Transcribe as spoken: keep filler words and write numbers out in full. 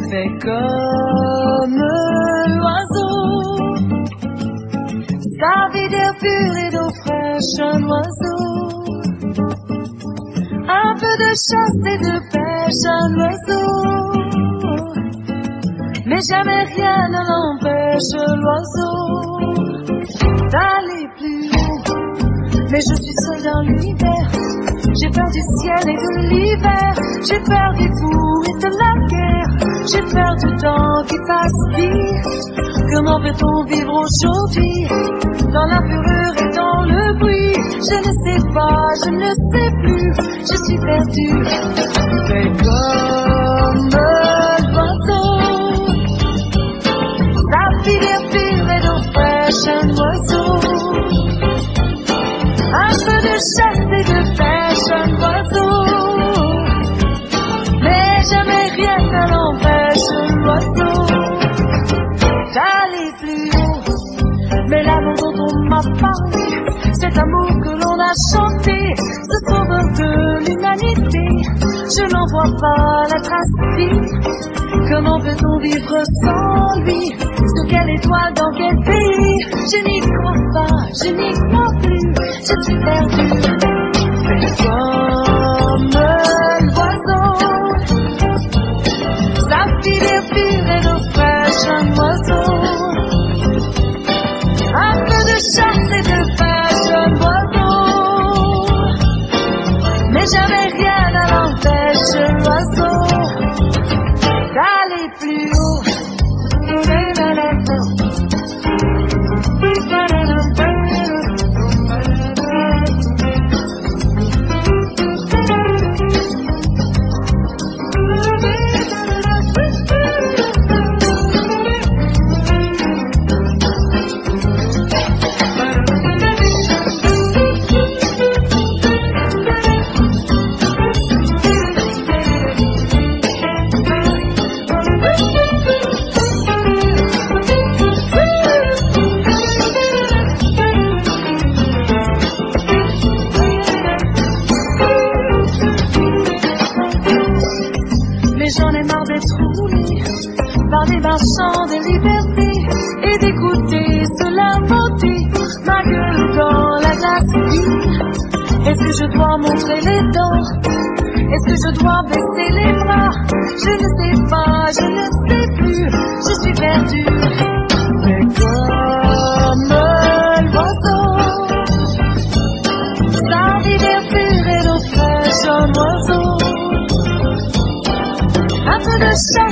fais comme l'oiseau. Sa vie d'air pur et d'eau fraîche, un oiseau. Un peu de chasse et de pêche, un oiseau. Mais jamais rien ne l'empêche, l'oiseau, d'aller plus haut. Mais je suis seule dans l'univers. J'ai peur du ciel et de l'hiver. J'ai peur des fous et de la guerre. J'ai peur du temps qui passe vite. Comment peut-on vivre aujourd'hui dans la fureur et dans le bruit? Je ne sais pas, je ne sais plus. Je suis perdue. Fais comme l'oiseau. Sa filière pure et d'eau fraîche, un oiseau. Un peu de chasse et de pêche, un oiseau. Mais jamais rien ne l'empêche, l'oiseau, d'aller plus haut. Mais l'amour dont on m'a parlé, cet amour que l'on a chanté, ce sauveur de l'humanité, je n'en vois pas la trace. Comment peut-on vivre sans lui? Sur quelle étoile, dans quel pays? Je n'y crois pas, je n'y crois plus. Je suis perdue. Fais comme l'oiseau. Sa filière pure et d'eau fraîche, un oiseau. Un peu de chasse et de pêche, un oiseau. Mais jamais rien ne l'empêche, l'oiseau, d'aller plus haut. J'en ai marre d'être roulée par les marchands des libertés et d'écouter cela monter ma gueule dans la glace. Est-ce que je dois montrer les dents? Est-ce que je dois baisser les bras? Je ne sais pas, je ne sais plus, je suis perdue. Mais comme l'oiseau, sa vie d'air pur et d'eau fraîche, un oiseau. Un peu de chasse